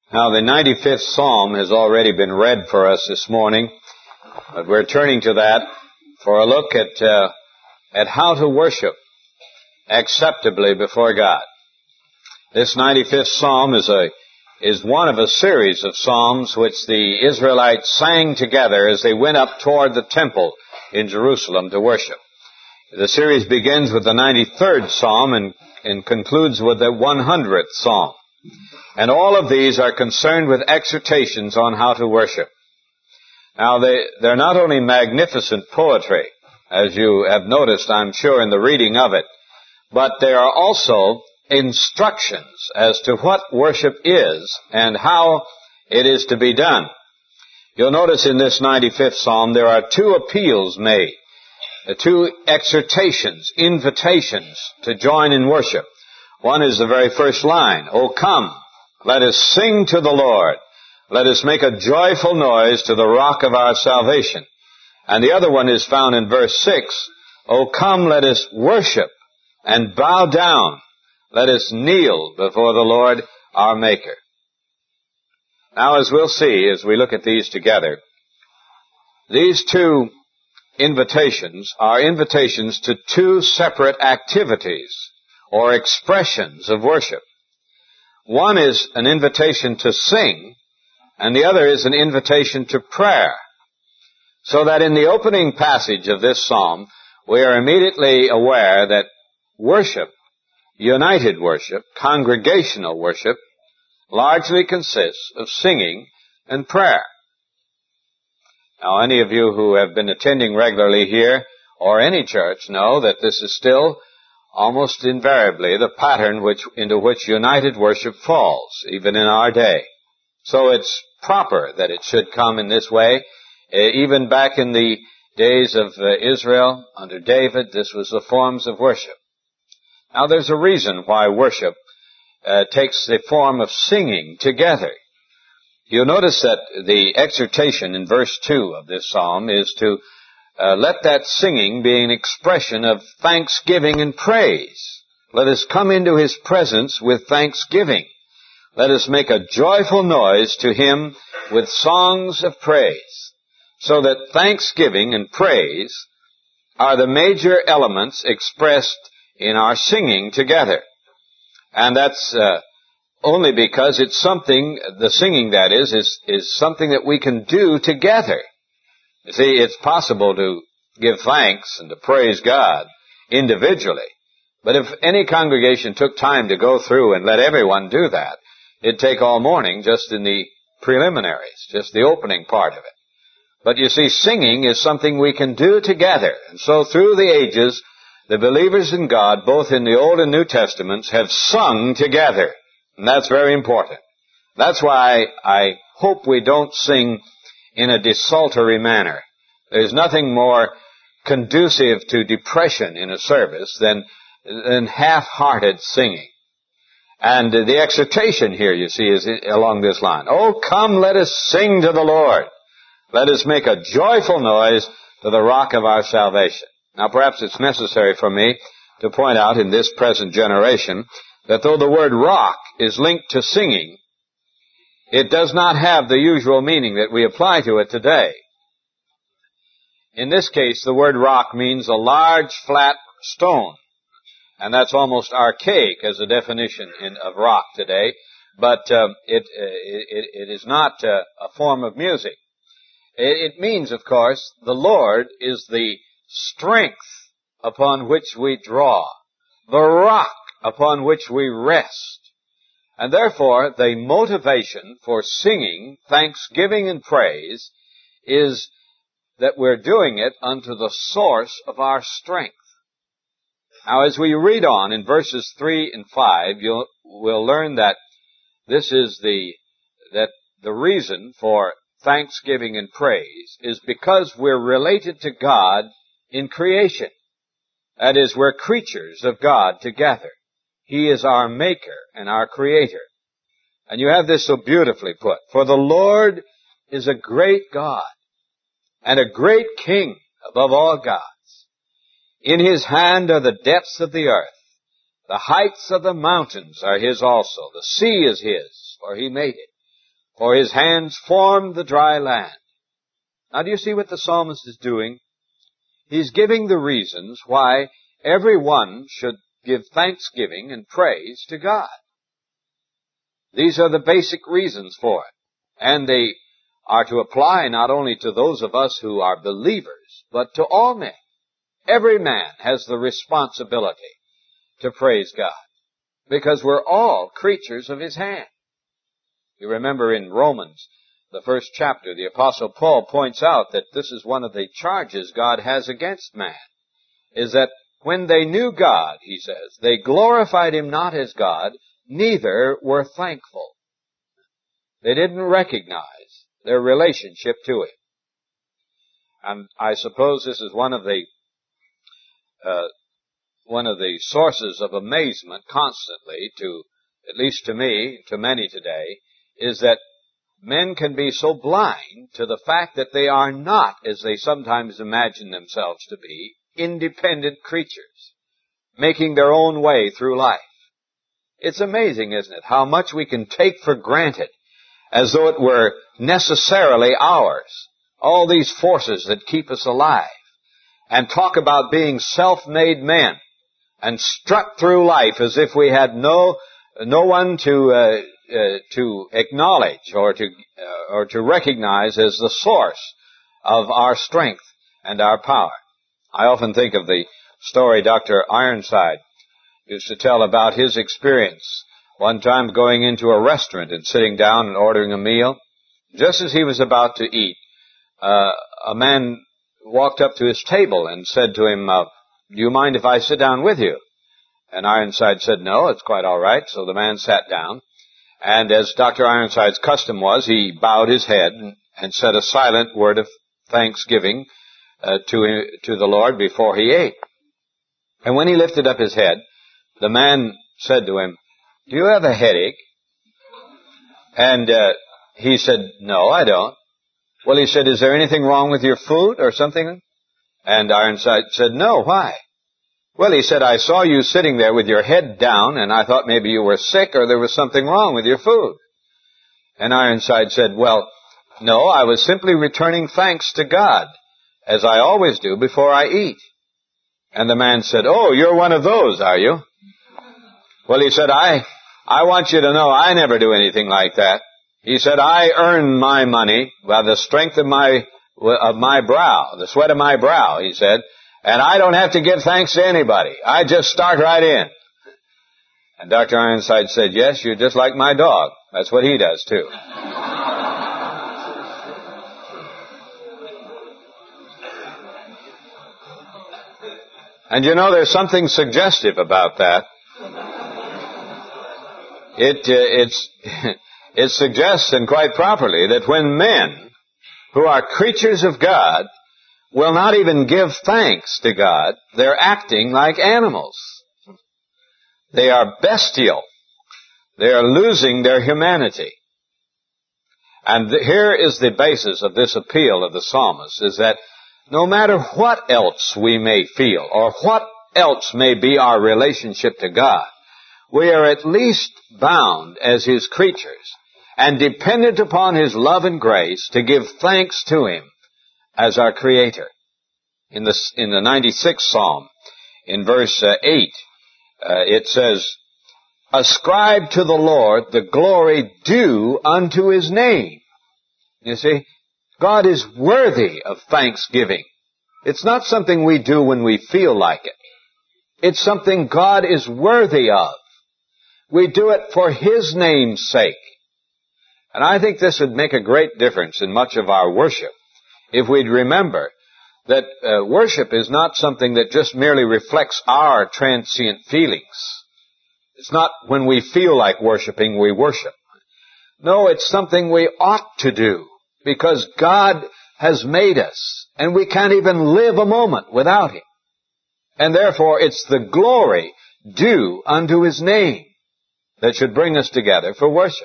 Now, the 95th Psalm has already been read for us this morning, but we're turning to that for a look at how to worship acceptably before God. This 95th Psalm is one of a series of psalms which the Israelites sang together as they went up toward the temple in Jerusalem to worship. The series begins with the 93rd Psalm and concludes with the 100th Psalm. And all of these are concerned with exhortations on how to worship. Now, they're not only magnificent poetry, as you have noticed, I'm sure, in the reading of it, but they are also instructions as to what worship is and how it is to be done. You'll notice in this 95th Psalm there are two appeals made, two exhortations, invitations to join in worship. One is the very first line, "O come, let us sing to the Lord. Let us make a joyful noise to the rock of our salvation." And the other one is found in verse 6, "O come, let us worship and bow down. Let us kneel before the Lord our Maker." Now, as we'll see as we look at these together, these two invitations are invitations to two separate activities or expressions of worship. One is an invitation to sing, and the other is an invitation to prayer. So that in the opening passage of this psalm, we are immediately aware that worship, united worship, congregational worship, largely consists of singing and prayer. Now, any of you who have been attending regularly here or any church know that this is still almost invariably the pattern into which united worship falls, even in our day. So it's proper that it should come in this way. Even back in the days of Israel, under David, this was the forms of worship. Now, there's a reason why worship takes the form of singing together. You'll notice that the exhortation in verse 2 of this psalm is to let that singing be an expression of thanksgiving and praise. Let us come into His presence with thanksgiving. Let us make a joyful noise to Him with songs of praise. So that thanksgiving and praise are the major elements expressed in our singing together. And that's only because it's something, the singing that is something that we can do together. You see, it's possible to give thanks and to praise God individually. But if any congregation took time to go through and let everyone do that, it'd take all morning just in the preliminaries, just the opening part of it. But you see, singing is something we can do together. And so through the ages, the believers in God, both in the Old and New Testaments, have sung together. And that's very important. That's why I hope we don't sing in a desultory manner. There's nothing more conducive to depression in a service than half-hearted singing. And the exhortation here, you see, is along this line. "Oh, come, let us sing to the Lord. Let us make a joyful noise to the rock of our salvation." Now, perhaps it's necessary for me to point out in this present generation that though the word rock is linked to singing, it does not have the usual meaning that we apply to it today. In this case, the word rock means a large, flat stone. And that's almost archaic as a definition of rock today. But it is not a form of music. It means, of course, the Lord is the strength upon which we draw, the rock upon which we rest. And therefore, the motivation for singing, thanksgiving, and praise is that we're doing it unto the source of our strength. Now, as we read on in verses 3 and 5, we'll learn that this is the reason for thanksgiving and praise is because we're related to God in creation. That is, we're creatures of God together. He is our Maker and our Creator. And you have this so beautifully put. "For the Lord is a great God and a great King above all gods. In His hand are the depths of the earth. The heights of the mountains are His also. The sea is His, for He made it. for his hands formed the dry land. Now do you see what the psalmist is doing? He's giving the reasons why everyone should give thanksgiving and praise to God. These are the basic reasons for it. And they are to apply not only to those of us who are believers, but to all men. Every man has the responsibility to praise God, because we're all creatures of his hand. You remember in Romans, the first chapter, the Apostle Paul points out that this is one of the charges God has against man, is that when they knew God, he says, they glorified him not as God, neither were thankful. They didn't recognize their relationship to him. And I suppose this is one of the sources of amazement constantly to, at least to me, to many today, is that men can be so blind to the fact that they are not, as they sometimes imagine themselves to be, independent creatures, making their own way through life. It's amazing, isn't it, how much we can take for granted as though it were necessarily ours. All these forces that keep us alive, and talk about being self-made men, and strut through life as if we had no one to acknowledge or to recognize as the source of our strength and our power. I often think of the story Dr. Ironside used to tell about his experience one time going into a restaurant and sitting down and ordering a meal. Just as he was about to eat, a man walked up to his table and said to him, "Do you mind if I sit down with you?" And Ironside said, "No, it's quite all right." So the man sat down, and as Dr. Ironside's custom was, he bowed his head and said a silent word of thanksgiving to the Lord before he ate. And when he lifted up his head, the man said to him, "Do you have a headache?" And he said, "No, I don't." Well, he said, "Is there anything wrong with your food or something?" And Ironside said, "No, why?" Well, he said, "I saw you sitting there with your head down, and I thought maybe you were sick or there was something wrong with your food." And Ironside said, "Well, no, I was simply returning thanks to God, as I always do before I eat." And the man said, "Oh, you're one of those, are you?" Well, he said, I want you to know I never do anything like that. He said, "I earn my money by the strength of my brow, the sweat of my brow," he said, "and I don't have to give thanks to anybody. I just start right in." And Dr. Ironside said, "Yes, you're just like my dog. That's what he does too." And you know, there's something suggestive about that. It suggests, and quite properly, that when men who are creatures of God will not even give thanks to God, they're acting like animals. They are bestial. They are losing their humanity. And here is the basis of this appeal of the psalmist, is that no matter what else we may feel, or what else may be our relationship to God, we are at least bound as His creatures and dependent upon His love and grace to give thanks to Him as our Creator. In the 96th Psalm, in verse 8, it says, "Ascribe to the Lord the glory due unto His name." You see, God is worthy of thanksgiving. It's not something we do when we feel like it. It's something God is worthy of. We do it for His name's sake. And I think this would make a great difference in much of our worship if we'd remember that worship is not something that just merely reflects our transient feelings. It's not when we feel like worshiping we worship. No, it's something we ought to do because God has made us and we can't even live a moment without Him. And therefore it's the glory due unto His name that should bring us together for worship.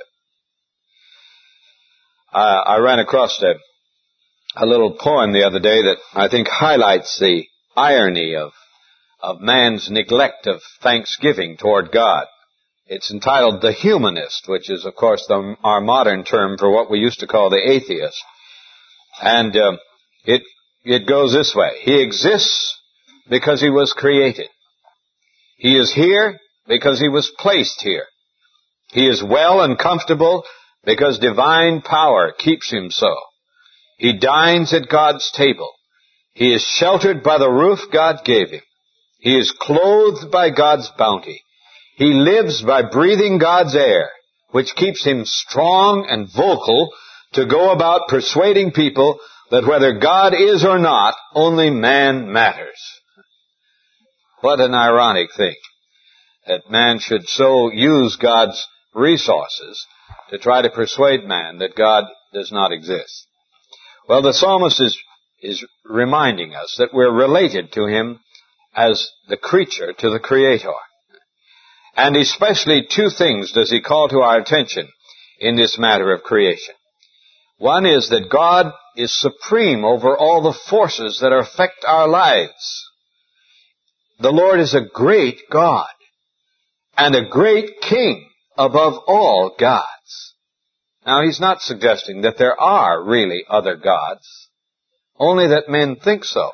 I ran across a little poem the other day that I think highlights the irony of man's neglect of thanksgiving toward God. It's entitled The Humanist, which is, of course, our modern term for what we used to call the atheist. And it goes this way. He exists because he was created. He is here because he was placed here. He is well and comfortable because divine power keeps him so. He dines at God's table. He is sheltered by the roof God gave him. He is clothed by God's bounty. He lives by breathing God's air, which keeps him strong and vocal to go about persuading people that whether God is or not, only man matters. What an ironic thing, that man should so use God's resources to try to persuade man that God does not exist. Well, the psalmist is reminding us that we're related to him as the creature to the Creator. And especially two things does he call to our attention in this matter of creation. One is that God is supreme over all the forces that affect our lives. The Lord is a great God and a great King above all gods. Now, he's not suggesting that there are really other gods, only that men think so.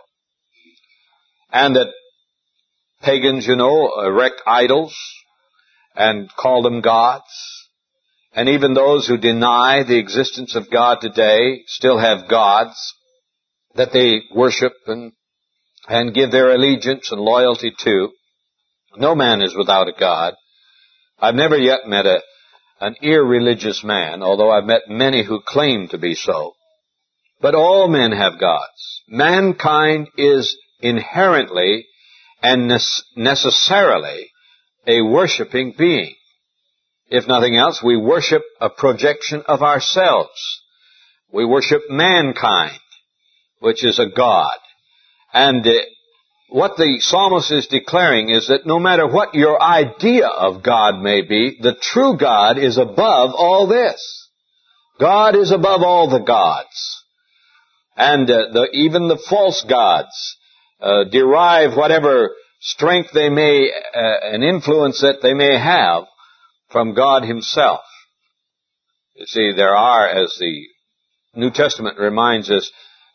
And that pagans, erect idols and call them gods. And even those who deny the existence of God today still have gods that they worship and give their allegiance and loyalty to. No man is without a God. I've never yet met an irreligious man, although I've met many who claim to be so. But all men have gods. Mankind is inherently and necessarily a worshiping being. If nothing else, we worship a projection of ourselves. We worship mankind, which is a god. And what the psalmist is declaring is that no matter what your idea of God may be, the true God is above all this. God is above all the gods. And even the false gods derive whatever strength they may and influence that they may have from God himself. You see, there are, as the New Testament reminds us,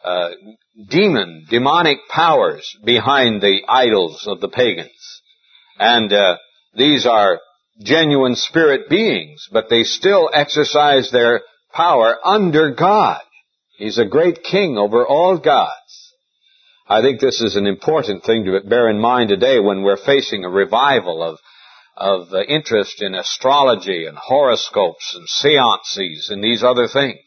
demonic powers behind the idols of the pagans. And these are genuine spirit beings, but they still exercise their power under God. He's a great king over all gods. I think this is an important thing to bear in mind today when we're facing a revival of interest in astrology and horoscopes and seances and these other things.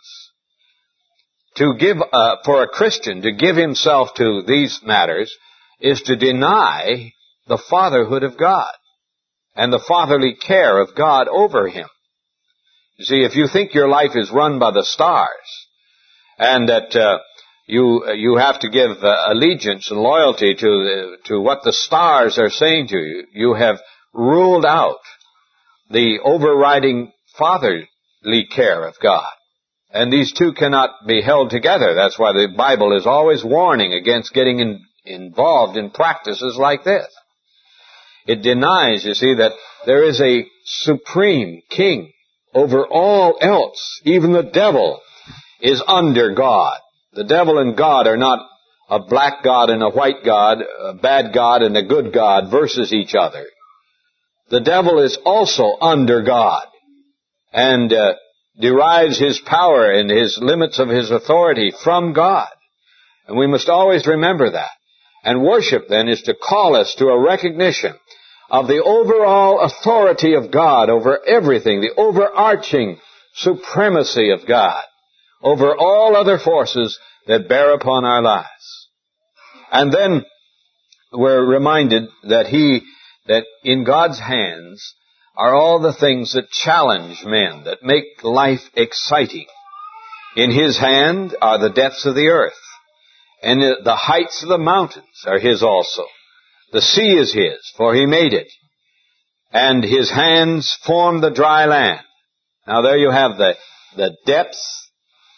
To give, for a Christian to give himself to these matters is to deny the fatherhood of God and the fatherly care of God over him. You see, if you think your life is run by the stars and that you have to give allegiance and loyalty to what the stars are saying to you, you have ruled out the overriding fatherly care of God. And these two cannot be held together. That's why the Bible is always warning against getting involved in practices like this. It denies, you see, that there is a supreme king over all else. Even the devil is under God. The devil and God are not a black God and a white God, a bad God and a good God versus each other. The devil is also under God and derives his power and his limits of his authority from God. And we must always remember that. And worship, then, is to call us to a recognition of the overall authority of God over everything, the overarching supremacy of God over all other forces that bear upon our lives. And then we're reminded that in God's hands are all the things that challenge men, that make life exciting. In his hand are the depths of the earth, and the heights of the mountains are his also. The sea is his, for he made it, and his hands formed the dry land. Now there you have the depths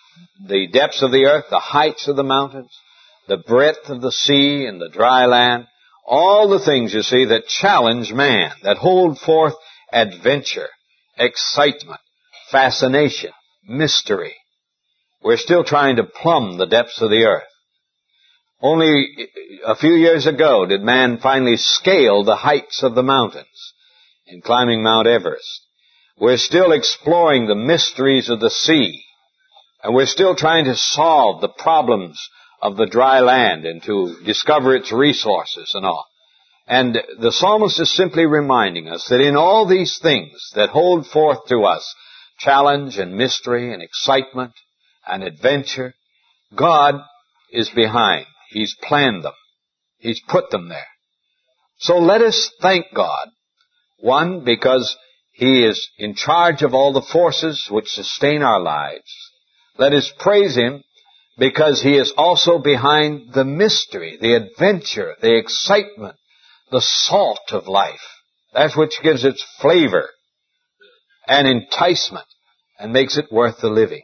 of the earth, the heights of the mountains, the breadth of the sea and the dry land, all the things, you see, that challenge man, that hold forth adventure, excitement, fascination, mystery. We're still trying to plumb the depths of the earth. Only a few years ago did man finally scale the heights of the mountains in climbing Mount Everest. We're still exploring the mysteries of the sea, and we're still trying to solve the problems of the dry land and to discover its resources and all. And the psalmist is simply reminding us that in all these things that hold forth to us challenge and mystery and excitement and adventure, God is behind. He's planned them. He's put them there. So let us thank God. One, because He is in charge of all the forces which sustain our lives. Let us praise Him because He is also behind the mystery, the adventure, the excitement, the salt of life. That's which gives its flavor and enticement and makes it worth the living.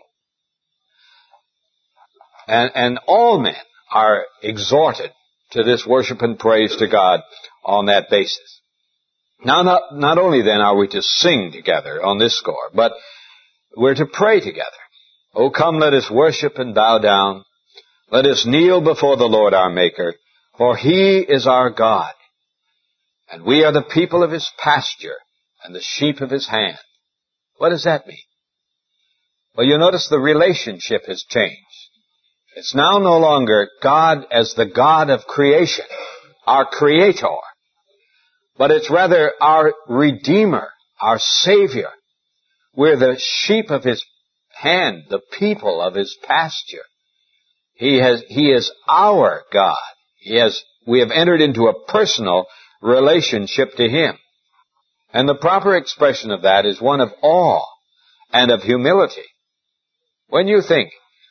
And all men are exhorted to this worship and praise to God on that basis. Now, not only then are we to sing together on this score, but we're to pray together. Oh, come, let us worship and bow down. Let us kneel before the Lord our Maker, for He is our God, and we are the people of His pasture and the sheep of His hand. What does that mean? Well, you notice the relationship has changed. It's now no longer God as the God of creation, our Creator, but it's rather our Redeemer, our Savior. We're the sheep of His hand, the people of His pasture. He is our God. We have entered into a personal relationship to Him. And the proper expression of that is one of awe and of humility. When you think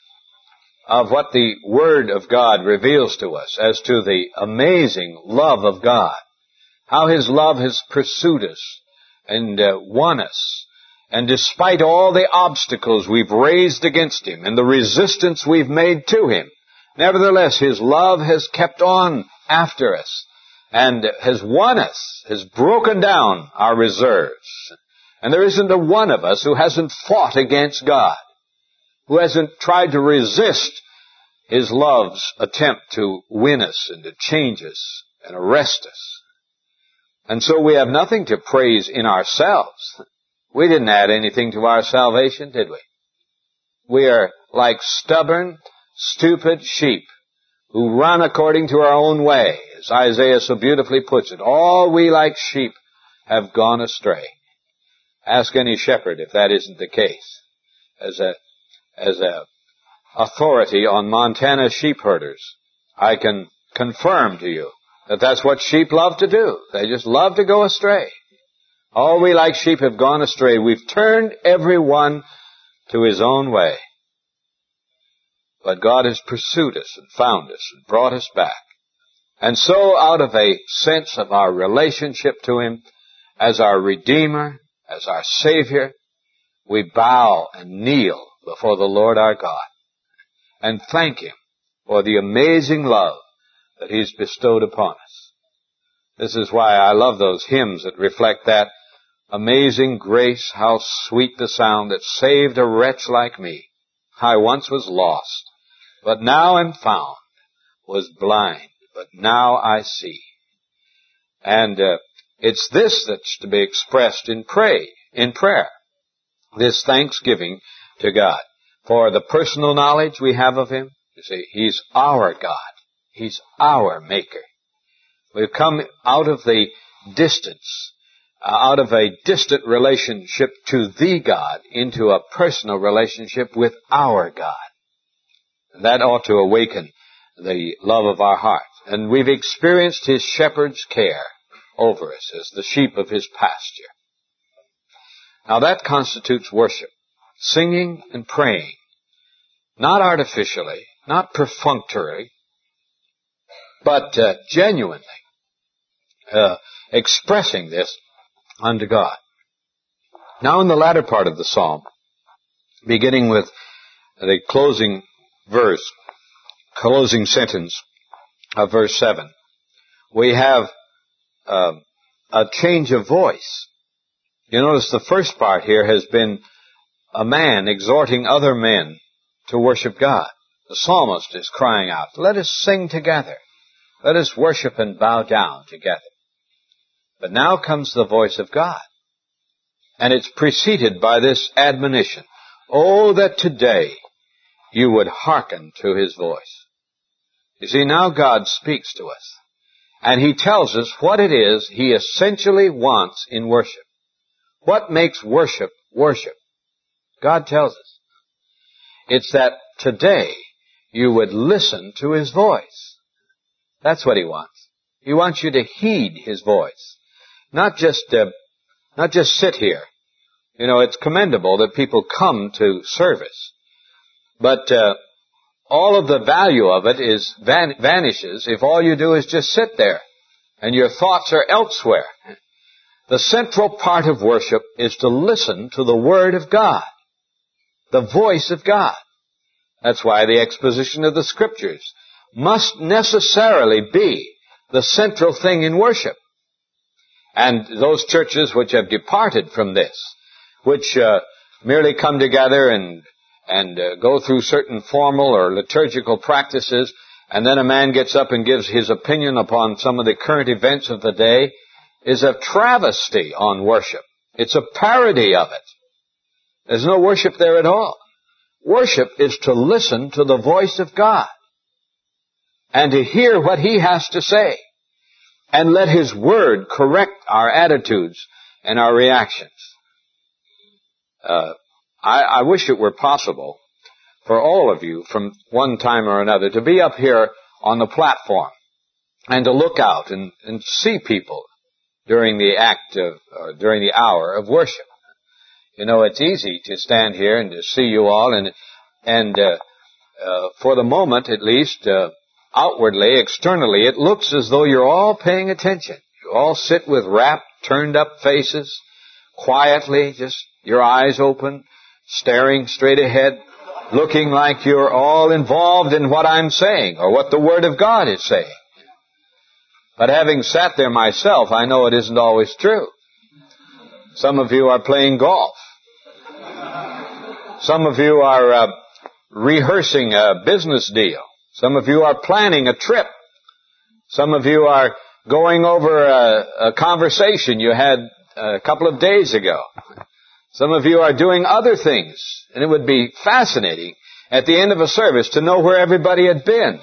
of what the Word of God reveals to us as to the amazing love of God, how His love has pursued us and won us, and despite all the obstacles we've raised against Him and the resistance we've made to Him, nevertheless His love has kept on after us and has won us, has broken down our reserves. And there isn't a one of us who hasn't fought against God, who hasn't tried to resist His love's attempt to win us and to change us and arrest us. And so we have nothing to praise in ourselves. We didn't add anything to our salvation, did we? We are like stubborn, stupid sheep who run according to our own way. As Isaiah so beautifully puts it, all we like sheep have gone astray. Ask any shepherd if that isn't the case. As a authority on Montana sheep herders, I can confirm to you that that's what sheep love to do. They just love to go astray. All we like sheep have gone astray. We've turned every one to his own way. But God has pursued us and found us and brought us back. And so out of a sense of our relationship to Him as our Redeemer, as our Savior, we bow and kneel before the Lord our God and thank Him for the amazing love that He's bestowed upon us. This is why I love those hymns that reflect that. Amazing grace, how sweet the sound that saved a wretch like me. I once was lost, but now am found, was blind, but now I see. And it's this that's to be expressed in prayer. This thanksgiving to God for the personal knowledge we have of Him. You see, He's our God. He's our Maker. We've come out of the distance, out of a distant relationship to the God into a personal relationship with our God. That ought to awaken the love of our heart. And we've experienced His shepherd's care over us as the sheep of His pasture. Now that constitutes worship. Singing and praying. Not artificially, not perfunctorily, but genuinely expressing this unto God. Now in the latter part of the psalm, beginning with the closing sentence of verse 7, we have a change of voice. You notice the first part here has been a man exhorting other men to worship God. The psalmist is crying out, let us sing together. Let us worship and bow down together. But now comes the voice of God. And it's preceded by this admonition. Oh, that today you would hearken to His voice. You see, now God speaks to us. And He tells us what it is He essentially wants in worship. What makes worship worship? God tells us. It's that today you would listen to His voice. That's what He wants. He wants you to heed His voice. Not just sit here. You know, it's commendable that people come to service. But all of the value of it vanishes if all you do is just sit there and your thoughts are elsewhere. The central part of worship is to listen to the Word of God, the voice of God. That's why the exposition of the Scriptures must necessarily be the central thing in worship. And those churches which have departed from this, which merely come together and go through certain formal or liturgical practices, and then a man gets up and gives his opinion upon some of the current events of the day, is a travesty on worship. It's a parody of it. There's no worship there at all. Worship is to listen to the voice of God and to hear what He has to say and let His Word correct our attitudes and our reactions. I wish it were possible for all of you from one time or another to be up here on the platform and to look out and see people during the during the hour of worship. You know, it's easy to stand here and to see you all and for the moment at least, outwardly, externally, it looks as though you're all paying attention. You all sit with rapt, turned up faces, quietly, just your eyes open, staring straight ahead, looking like you're all involved in what I'm saying or what the Word of God is saying. But having sat there myself, I know it isn't always true. Some of you are playing golf. Some of you are rehearsing a business deal. Some of you are planning a trip. Some of you are going over a conversation you had a couple of days ago. Some of you are doing other things. And it would be fascinating at the end of a service to know where everybody had been.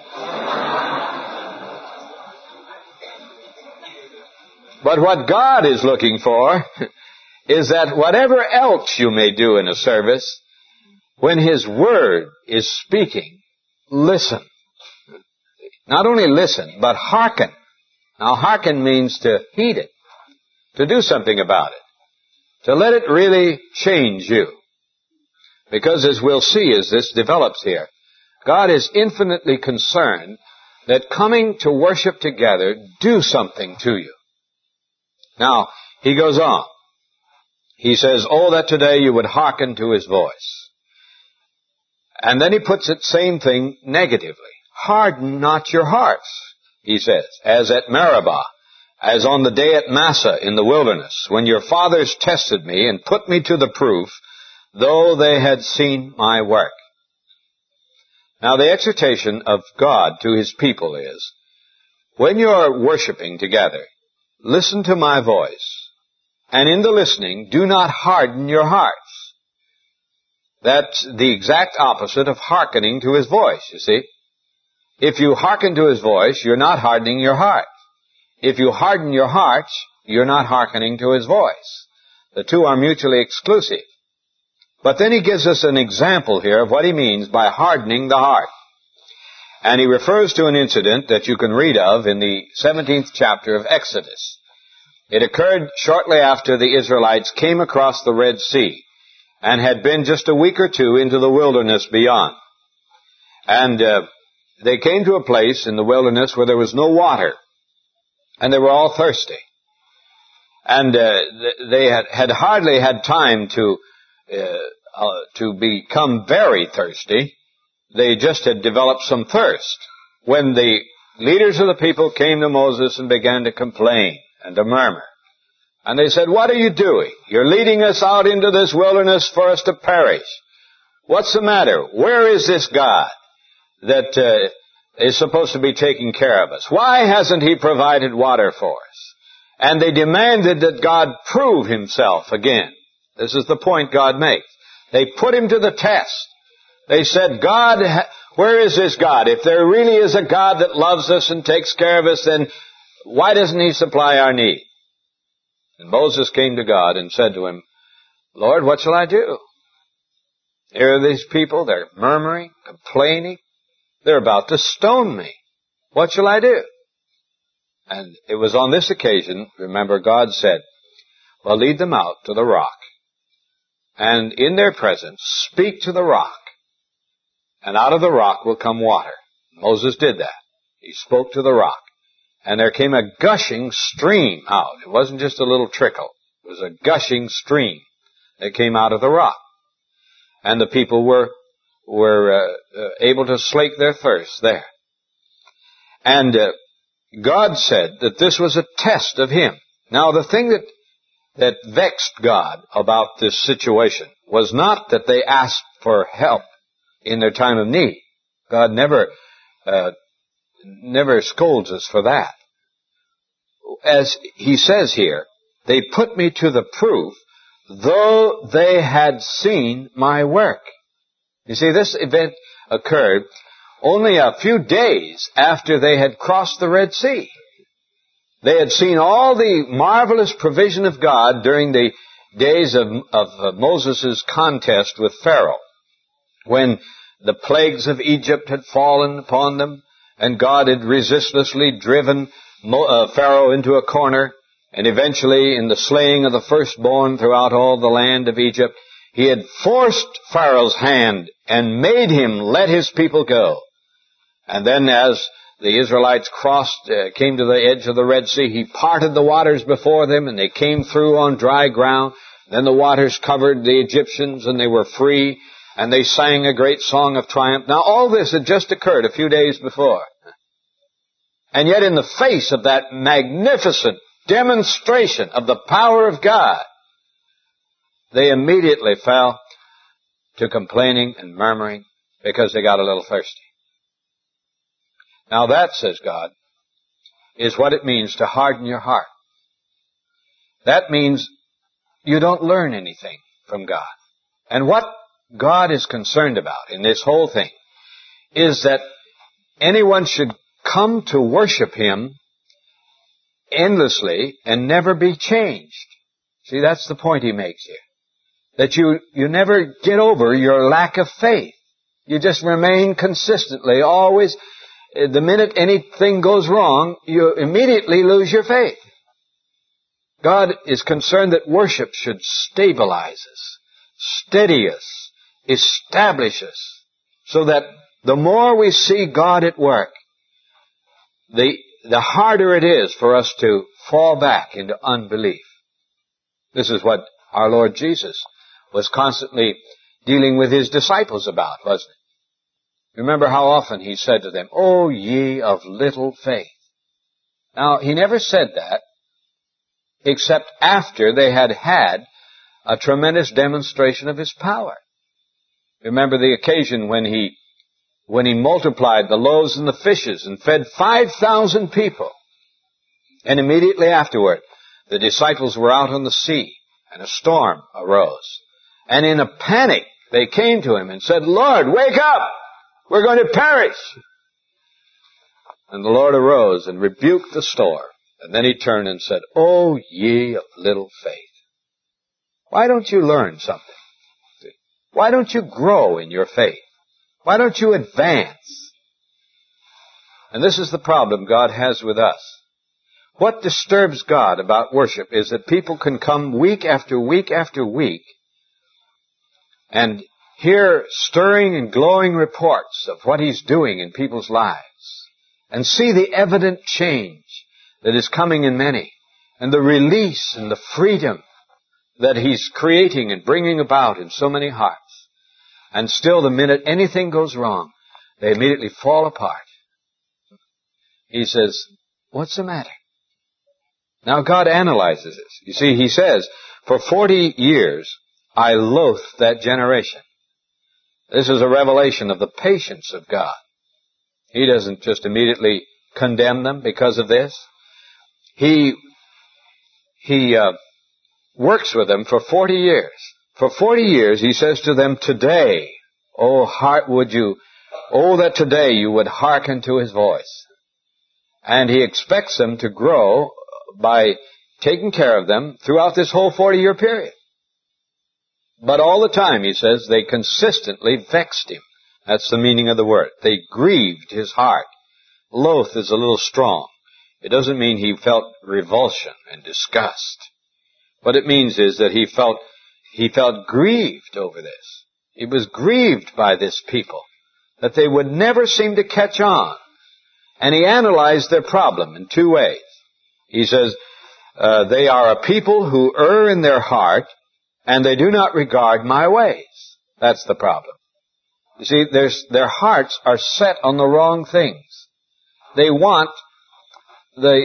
But what God is looking for is that whatever else you may do in a service, when His Word is speaking, listen. Not only listen, but hearken. Now, hearken means to heed it, to do something about it, to let it really change you. Because as we'll see as this develops here, God is infinitely concerned that coming to worship together do something to you. Now, He goes on. He says, oh, that today you would hearken to His voice. And then He puts it same thing negatively. Harden not your hearts, He says, as at Meribah, as on the day at Massah in the wilderness, when your fathers tested me and put me to the proof, though they had seen my work. Now, the exhortation of God to His people is, when you are worshiping together, listen to my voice, and in the listening, do not harden your hearts. That's the exact opposite of hearkening to His voice, you see. If you hearken to His voice, you're not hardening your heart. If you harden your hearts, you're not hearkening to His voice. The two are mutually exclusive. But then He gives us an example here of what He means by hardening the heart. And He refers to an incident that you can read of in the 17th chapter of Exodus. It occurred shortly after the Israelites came across the Red Sea and had been just a week or two into the wilderness beyond. And they came to a place in the wilderness where there was no water, and they were all thirsty. And they had hardly had time to become very thirsty. They just had developed some thirst when the leaders of the people came to Moses and began to complain and to murmur And they said, what are you doing? You're leading us out into this wilderness for us to perish. What's the matter? Where is this God that is supposed to be taking care of us? Why hasn't He provided water for us? And they demanded that God prove Himself again. This is the point God makes. They put Him to the test. They said, God, where is this God? If there really is a God that loves us and takes care of us, then why doesn't He supply our need? And Moses came to God and said to Him, Lord, what shall I do? Here are these people, they're murmuring, complaining. They're about to stone me. What shall I do? And it was on this occasion, remember, God said, well, lead them out to the rock. And in their presence, speak to the rock. And out of the rock will come water. Moses did that. He spoke to the rock. And there came a gushing stream out. It wasn't just a little trickle. It was a gushing stream that came out of the rock. And the people were able to slake their thirst there. And God said that this was a test of Him. Now, the thing that vexed God about this situation was not that they asked for help in their time of need. God never scolds us for that. As He says here, they put me to the proof, though they had seen my work. You see, this event occurred only a few days after they had crossed the Red Sea. They had seen all the marvelous provision of God during the days of Moses' contest with Pharaoh, when the plagues of Egypt had fallen upon them, and God had resistlessly driven Pharaoh into a corner, and eventually in the slaying of the firstborn throughout all the land of Egypt, He had forced Pharaoh's hand and made him let his people go. And then as the Israelites came to the edge of the Red Sea, He parted the waters before them, and they came through on dry ground. Then the waters covered the Egyptians, and they were free, and they sang a great song of triumph. Now, all this had just occurred a few days before. And yet in the face of that magnificent demonstration of the power of God, they immediately fell to complaining and murmuring because they got a little thirsty. Now that, says God, is what it means to harden your heart. That means you don't learn anything from God. And what God is concerned about in this whole thing is that anyone should come to worship Him endlessly and never be changed. See, that's the point He makes here. That you never get over your lack of faith. You just remain consistently, always. The minute anything goes wrong, you immediately lose your faith. God is concerned that worship should stabilize us, steady us, establish us, so that the more we see God at work, the harder it is for us to fall back into unbelief. This is what our Lord Jesus was constantly dealing with His disciples about, wasn't it? Remember how often He said to them, "O ye of little faith." Now, He never said that except after they had had a tremendous demonstration of His power. Remember the occasion when He multiplied the loaves and the fishes and fed 5,000 people. And immediately afterward, the disciples were out on the sea, and a storm arose. And in a panic, they came to Him and said, "Lord, wake up! We're going to perish!" And the Lord arose and rebuked the storm. And then He turned and said, "O ye of little faith." Why don't you learn something? Why don't you grow in your faith? Why don't you advance? And this is the problem God has with us. What disturbs God about worship is that people can come week after week after week and hear stirring and glowing reports of what He's doing in people's lives and see the evident change that is coming in many and the release and the freedom that He's creating and bringing about in so many hearts. And still, the minute anything goes wrong, they immediately fall apart. He says, "What's the matter? Now God analyzes this. You see, He says, for 40 years I loathed that generation. This is a revelation of the patience of God. He doesn't just immediately condemn them because of this. He works with them for 40 years. For 40 years He says to them, today, oh that today you would hearken to His voice. And He expects them to grow by taking care of them throughout this whole 40-year period. But all the time, He says, they consistently vexed Him. That's the meaning of the word. They grieved His heart. Loath is a little strong. It doesn't mean He felt revulsion and disgust. What it means is that He felt grieved over this. He was grieved by this people, that they would never seem to catch on. And He analyzed their problem in two ways. He says, they are a people who err in their heart, and they do not regard my ways. That's the problem. You see, their hearts are set on the wrong things. They want the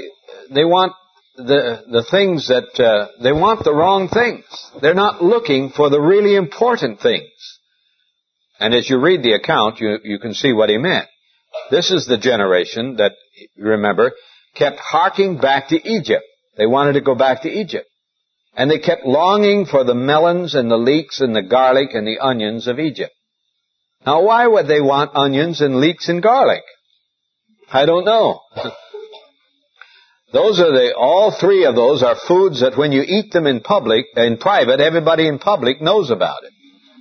things that, they want the wrong things. They're not looking for the really important things. And as you read the account, you can see what he meant. This is the generation that, remember, kept harking back to Egypt. They wanted to go back to Egypt. And they kept longing for the melons and the leeks and the garlic and the onions of Egypt. Now, why would they want onions and leeks and garlic? I don't know. All three of those are foods that when you eat them in private, everybody in public knows about it.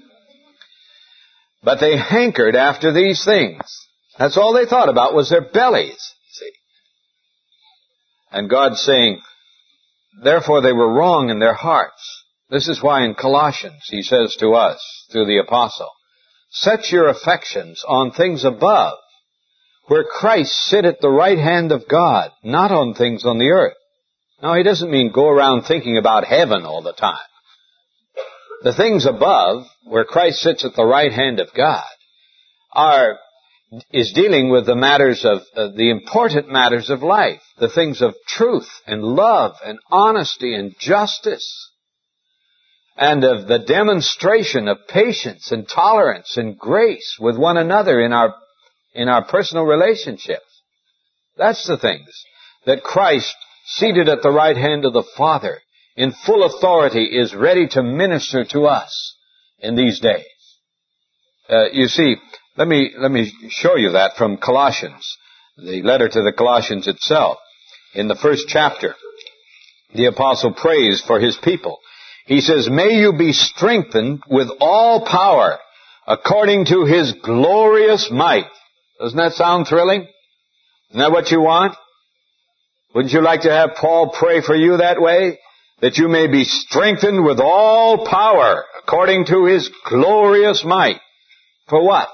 But they hankered after these things. That's all they thought about was their bellies, see. And God's saying, therefore they were wrong in their hearts. This is why in Colossians He says to us, through the apostle, set your affections on things above, where Christ sit at the right hand of God, not on things on the earth. Now, He doesn't mean go around thinking about heaven all the time. The things above, where Christ sits at the right hand of God, is dealing with the matters of, the important matters of life, the things of truth and love and honesty and justice, and of the demonstration of patience and tolerance and grace with one another in our personal relationships. That's the things that Christ, seated at the right hand of the Father, in full authority, is ready to minister to us in these days. You see, let me show you that from Colossians, the letter to the Colossians itself. In the first chapter, the apostle prays for his people. He says, may you be strengthened with all power according to His glorious might. Doesn't that sound thrilling? Isn't that what you want? Wouldn't you like to have Paul pray for you that way? That you may be strengthened with all power according to His glorious might. For what?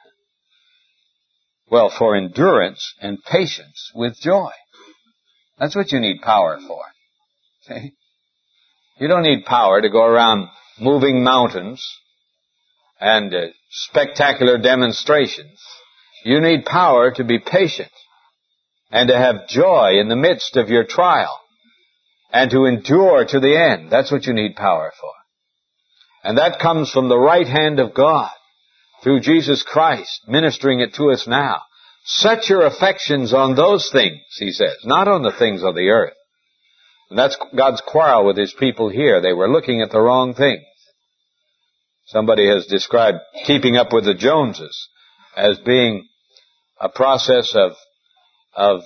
Well, for endurance and patience with joy. That's what you need power for. See? You don't need power to go around moving mountains and spectacular demonstrations. You need power to be patient and to have joy in the midst of your trial and to endure to the end. That's what you need power for. And that comes from the right hand of God through Jesus Christ, ministering it to us now. Set your affections on those things, He says, not on the things of the earth. And that's God's quarrel with His people here. They were looking at the wrong things. Somebody has described keeping up with the Joneses as being a process of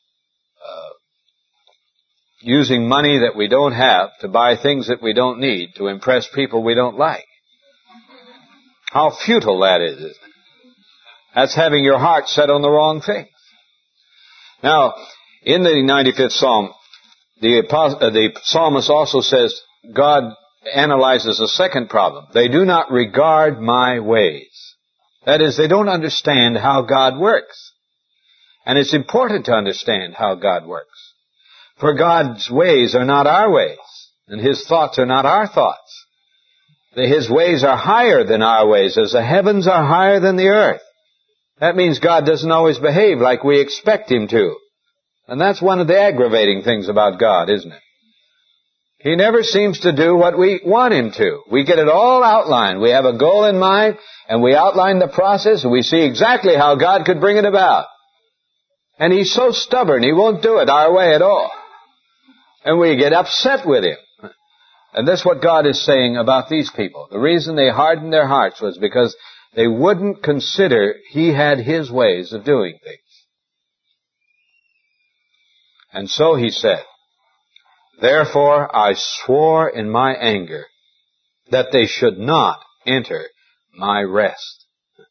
using money that we don't have to buy things that we don't need to impress people we don't like. How futile that is, isn't it? That's having your heart set on the wrong things. Now, in the 95th Psalm, the psalmist also says God analyzes a second problem. They do not regard my ways. That is, they don't understand how God works. And it's important to understand how God works. For God's ways are not our ways, and His thoughts are not our thoughts. His ways are higher than our ways, as the heavens are higher than the earth. That means God doesn't always behave like we expect Him to. And that's one of the aggravating things about God, isn't it? He never seems to do what we want Him to. We get it all outlined. We have a goal in mind, and we outline the process, and we see exactly how God could bring it about. And He's so stubborn, He won't do it our way at all. And we get upset with Him. And that's what God is saying about these people. The reason they hardened their hearts was because they wouldn't consider He had His ways of doing things. And so He said, "Therefore I swore in my anger that they should not enter my rest."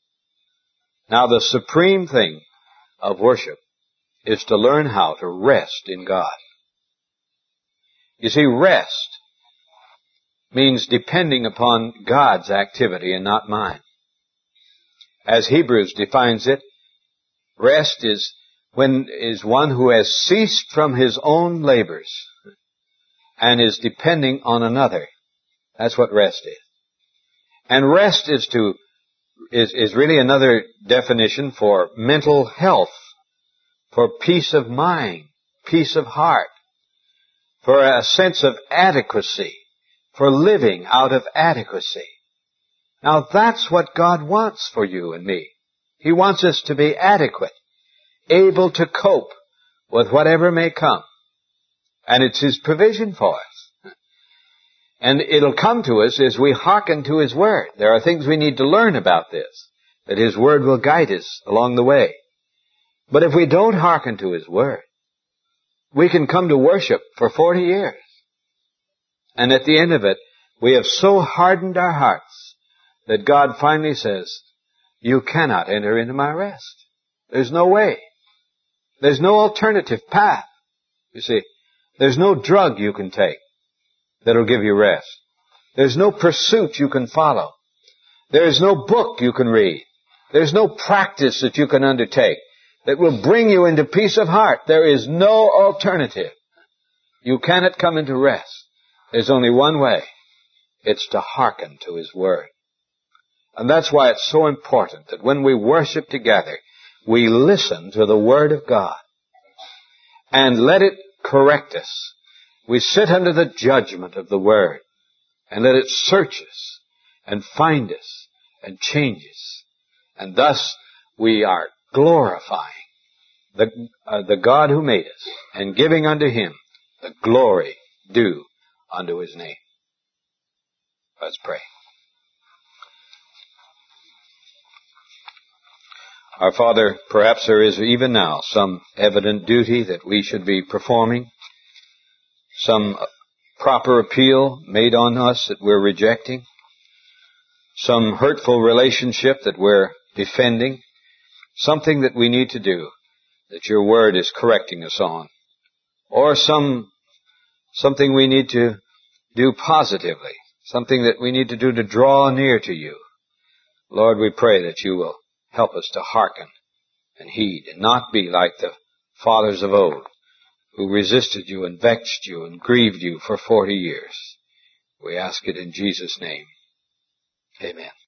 Now the supreme thing of worship is to learn how to rest in God. You see, rest means depending upon God's activity and not mine. As Hebrews defines it, rest is one who has ceased from his own labors and is depending on another. That's what rest is. And rest is really another definition for mental health, for peace of mind, peace of heart, for a sense of adequacy, for living out of adequacy. Now that's what God wants for you and me. He wants us to be adequate, able to cope with whatever may come. And it's His provision for us. And it'll come to us as we hearken to His Word. There are things we need to learn about this, that His Word will guide us along the way. But if we don't hearken to His Word, we can come to worship for 40 years. And at the end of it, we have so hardened our hearts that God finally says, "You cannot enter into my rest." There's no way. There's no alternative path. You see, there's no drug you can take that'll give you rest. There's no pursuit you can follow. There's no book you can read. There's no practice that you can undertake that will bring you into peace of heart. There is no alternative. You cannot come into rest. There's only one way. It's to hearken to His Word. And that's why it's so important that when we worship together, we listen to the Word of God and let it correct us. We sit under the judgment of the Word and let it search us and find us and change us. And thus we are glorifying the God who made us and giving unto Him the glory due unto His name. Let's pray. Our Father, perhaps there is even now some evident duty that we should be performing, some proper appeal made on us that we're rejecting, some hurtful relationship that we're defending, something that we need to do that Your Word is correcting us on, or something we need to do positively, something that we need to do to draw near to You. Lord, we pray that You will help us to hearken and heed and not be like the fathers of old who resisted You and vexed You and grieved You for 40 years. We ask it in Jesus' name. Amen.